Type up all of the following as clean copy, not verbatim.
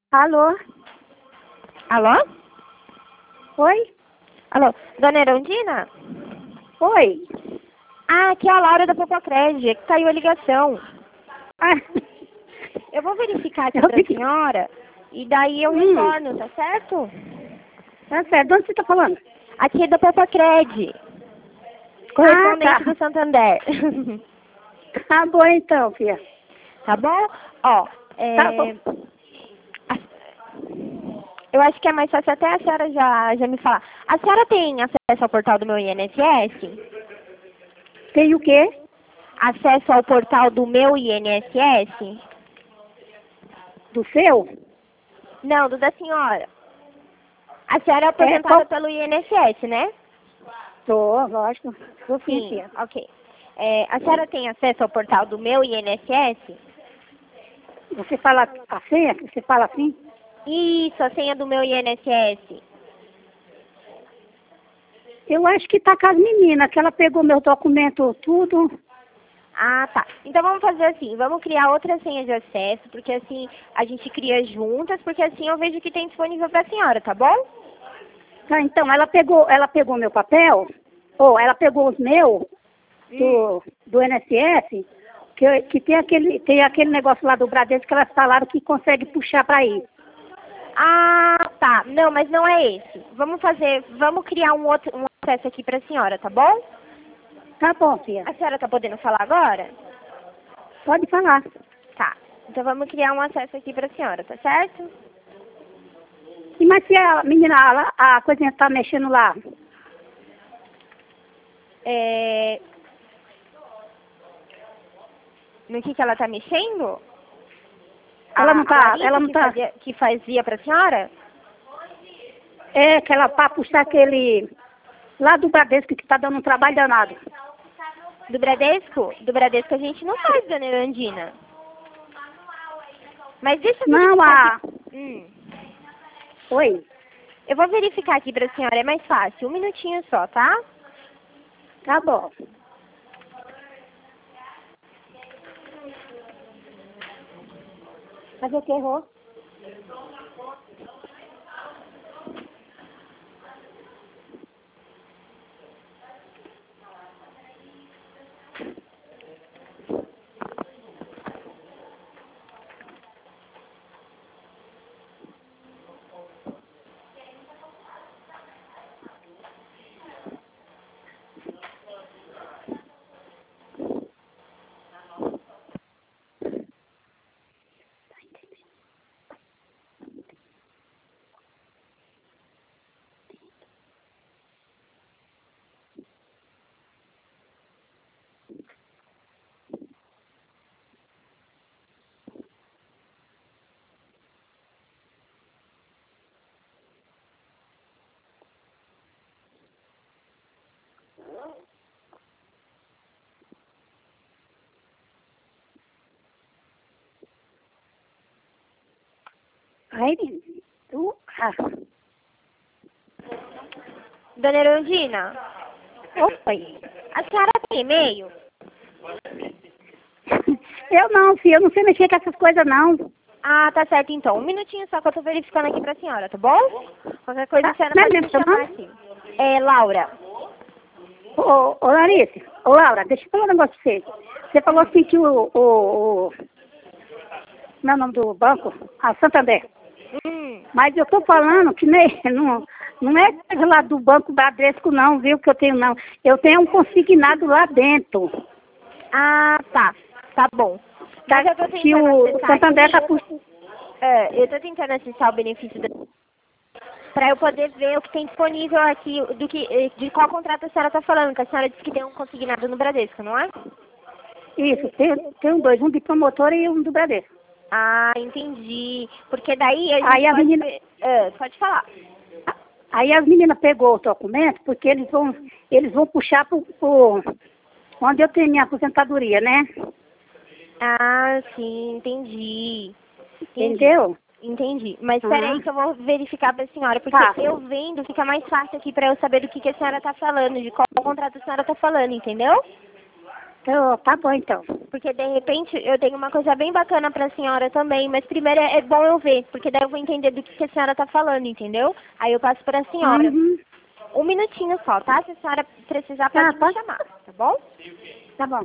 Alô? Alô? Oi? Alô? Dona Erundina? Oi? Ah, aqui é a Laura da Popocred, que caiu a ligação. Ah, Eu vou verificar aqui eu pra vi- senhora e daí eu retorno, tá certo? Tá certo. De onde você tá falando? Aqui é da Popocred, Ah, correspondente tá. do Santander. Tá bom então, filha. Tá bom? Ó, Tá bom. eu acho que é mais fácil até a senhora já me falar. A senhora tem acesso ao portal do meu INSS? Tem o quê? Acesso ao portal do meu INSS? Do seu? Não, do da senhora. A senhora é É, aposentada pelo INSS, né? Tô, lógico. Tô sim, Sim, filha. ok. A senhora tem acesso ao portal do meu INSS? Você fala a senha? Você fala assim? Isso, a senha do meu INSS. Eu acho que tá com as meninas, que ela pegou meu documento tudo. Ah, tá. Então vamos fazer assim, vamos criar outra senha de acesso, porque assim a gente cria juntas, porque assim eu vejo que tem disponível pra senhora, tá bom? Tá, então, ela pegou meu papel, ou ela pegou os meus do INSS, que tem aquele negócio lá do Bradesco que elas falaram que consegue puxar para ir. Ah, tá. Não, mas não é esse. Vamos criar um acesso aqui pra senhora, tá bom? Tá bom, filha. A senhora tá podendo falar agora? Pode falar. Tá. Então vamos criar um acesso aqui pra senhora, tá certo? E mas se a menina, a coisinha tá mexendo lá? No que ela tá mexendo? Ela não A tá, Larissa ela não tá. que fazia pra senhora? É que ela para puxar aquele lá do Bradesco que tá dando um trabalho danado. Do Bradesco? Do Bradesco a gente não faz, dona Erundina. Mas deixa eu Não, verificar aqui. Oi, Eu vou verificar aqui pra senhora, é mais fácil. Um minutinho só, tá? tá bom. Mas o que errou? Aí, Dona Erundina, oi. a senhora tem e-mail? Eu não, filha, eu não sei mexer com essas coisas, não. Ah, tá certo então. Um minutinho só que eu tô verificando aqui pra senhora, tá bom? Qualquer coisa a senhora Não é pode mesmo me seu chamar nome? aqui. É Laura. Ô, Larissa, ô, Laura, deixa eu falar um negócio pra você. Você falou assim que não é o nome do banco? Ah, Santander. Mas eu tô falando que nem, não é coisa lá do Banco Bradesco não, viu, que eu tenho não. Eu tenho um consignado lá dentro. Ah, tá. Tá bom. Tá, Mas eu tô que tentando o acessar Santander tá aqui. por... Eu tô tentando acessar o benefício pra eu poder ver o que tem disponível aqui, de qual contrato a senhora tá falando, que a senhora disse que tem um consignado no Bradesco, não é? Isso, tem dois, um de promotor e um do Bradesco. Ah, entendi. Porque daí a Aí gente a pode menina, ver... pode falar. aí as meninas pegou o documento, porque eles vão puxar por onde eu tenho minha aposentadoria, né? Ah, sim, entendi. Entendeu? Entendi. Mas Ah, peraí que eu vou verificar pra senhora, porque tá. eu vendo fica mais fácil aqui pra eu saber do que a senhora tá falando, de qual contrato a senhora tá falando, entendeu? Então, tá bom, então. Porque de repente eu tenho uma coisa bem bacana pra senhora também, mas primeiro é bom eu ver, porque daí eu vou entender do que a senhora tá falando, entendeu? Aí eu passo pra senhora. Uhum. Um minutinho só, tá? Se a senhora precisar, Tá, pode me pode? chamar, tá bom? Tá bom.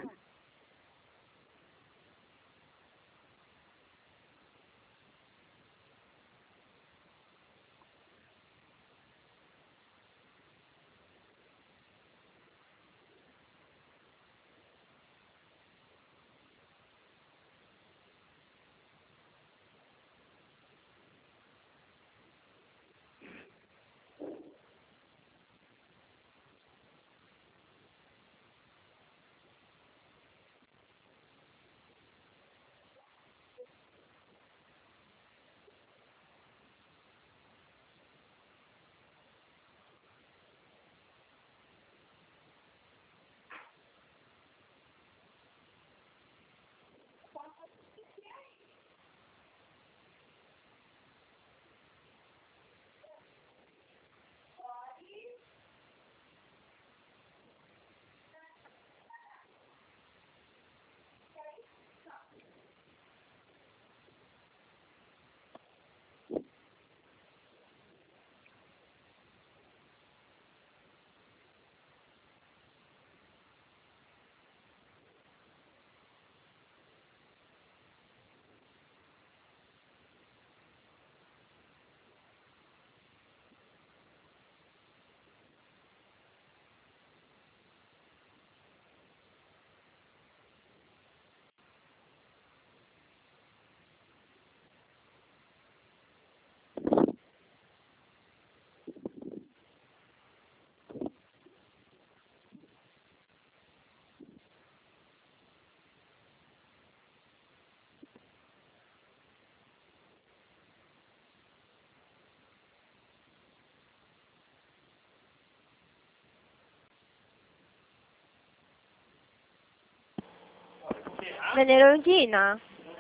Dona Erundina,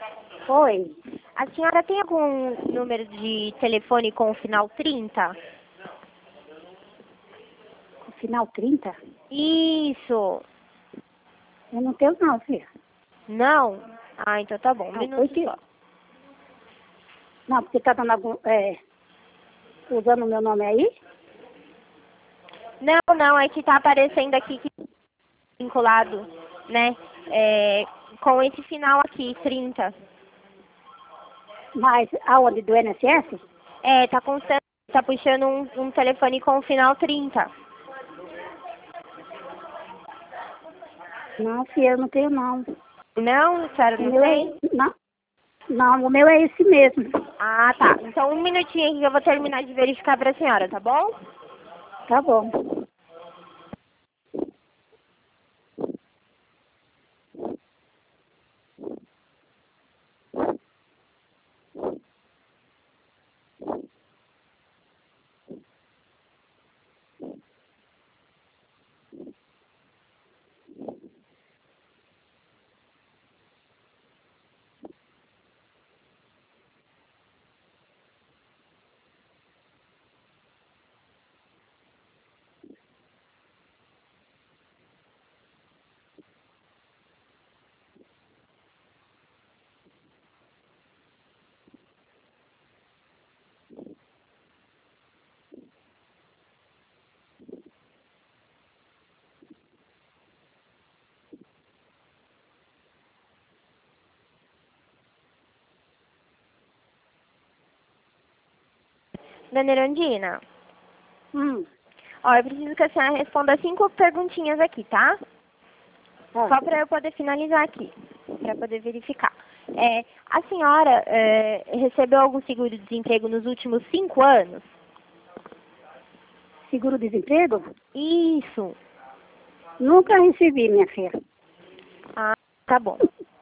Oi. a senhora tem algum número de telefone com o final 30? O final 30? Isso. Eu não tenho não, filha. Não? Ah, então tá bom, um Não, minuto porque... só. Não, porque tá dando algum... usando o meu nome aí? Não, é que tá aparecendo aqui que vinculado, né? Com esse final aqui, 30. Mas aonde? Do INSS? Tá constando, tá puxando um telefone com o final 30. Não, filha, eu não tenho não. Não, sério, O não meu tem? Não, não, o meu é esse mesmo. Ah, tá. Então um minutinho aqui que eu vou terminar de verificar pra senhora, tá bom? Tá bom. Dona Erundina, Hum, ó, eu preciso que a senhora responda 5 perguntinhas aqui, tá? tá. Só pra eu poder finalizar aqui, pra poder verificar. A senhora recebeu algum seguro-desemprego nos últimos 5 anos? Seguro-desemprego? Isso. Nunca recebi, minha filha. Ah, tá bom.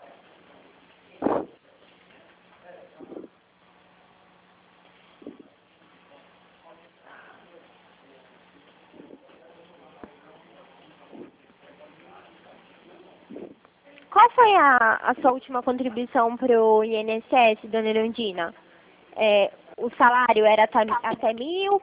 Qual foi a sua última contribuição para o INSS, dona Erundina? O salário era até 1.000,